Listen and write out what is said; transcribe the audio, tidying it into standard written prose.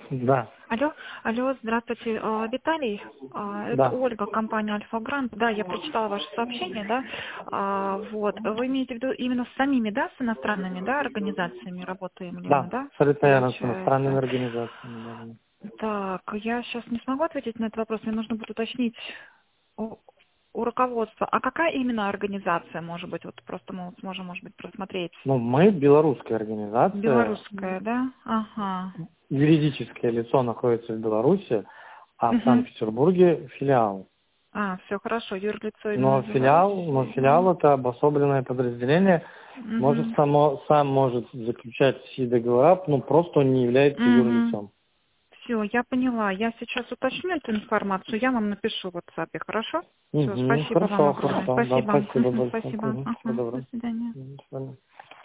Да, Алло, здравствуйте, Виталий, это да, Ольга, компания Альфа-Грант. Да, я прочитала ваше сообщение, да. Вот, вы имеете в виду именно с самими, да, с иностранными, да, организациями работаем ли мы, да, да, абсолютно верно, с иностранными получается? организациями. Так, я сейчас не смогу ответить на этот вопрос, мне нужно будет уточнить у, у руководства. А какая именно организация, может быть, вот просто мы вот сможем, может быть, просмотреть? Ну, мы белорусская организация, Белорусская, да? Ага. юридическое лицо находится в Беларуси, а в Угу. Санкт-Петербурге филиал. Все хорошо, юрлицо именно Но в Беларуси. филиал это обособленное подразделение, Угу. сам может заключать все договора, ну просто он не является Угу. юрлицом. Все, я поняла. Я сейчас уточню эту информацию, я вам напишу в WhatsApp, хорошо? Все, Угу, спасибо вам хорошо, огромное. хорошо, да, Спасибо. спасибо большое. Спасибо. Угу, всего Ага. До доброго. свидания. До свидания.